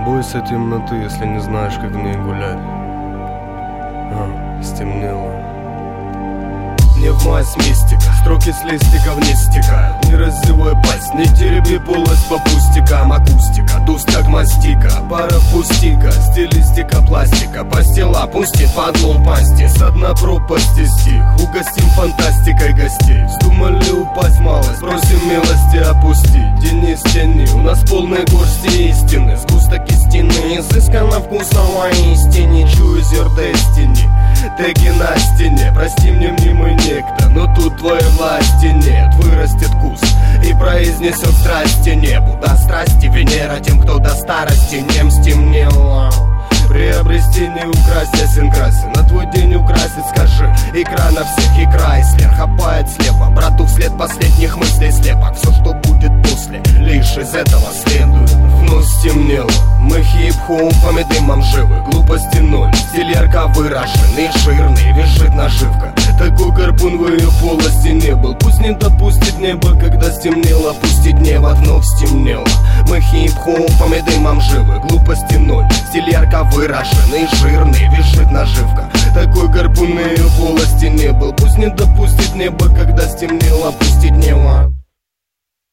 бойся темноты, если не знаешь, как в ней гулять. Стемнело. Невмазь мистика, строки с листика вниз стекают. Не раздевай пасть, не тереби полость по пустякам. Акустика, дус как мастика, пара пустика, стилистика пластика. Постела пустит подлом пасти, со дна пропасти стих. Угостим фантастикой гостей. Вздумали упасть малость, просим милости опустить. Тени стени, у нас полные горсти истины. Сгусток истины, изысканно вкусного истине. Чую зер дестини, теги на стене. Прости мне мнимый некто, но тут твоей власти нет. Вырастет куст и произнесет страсти небу. До страсти Венера тем, кто до старости нем стемнело. Приобрести не украсть, ясен красен. На твой день украсит, скажи. Икра на всех, икра и слег хапает слепо. Брату вслед последних мыслей слепок. Все, что будет после, лишь из этого следует. Вновь стемнело, мы хип-хопом и дымом живы. Глупости ноль, стиль ярко выраженный, жирный, визжит наживка. Такой гарпун в ее полости не был. Пусть не допустит небо, когда стемнело. Пустить небо вновь стемнело. Мы хип-хопом и дымом живы. Глупости ноль, стиль ярко выраженный, жирный, визжит наживка. Такой гарпун в ее полости не был. Пусть не допустит небо, когда стемнело. Пустить небо.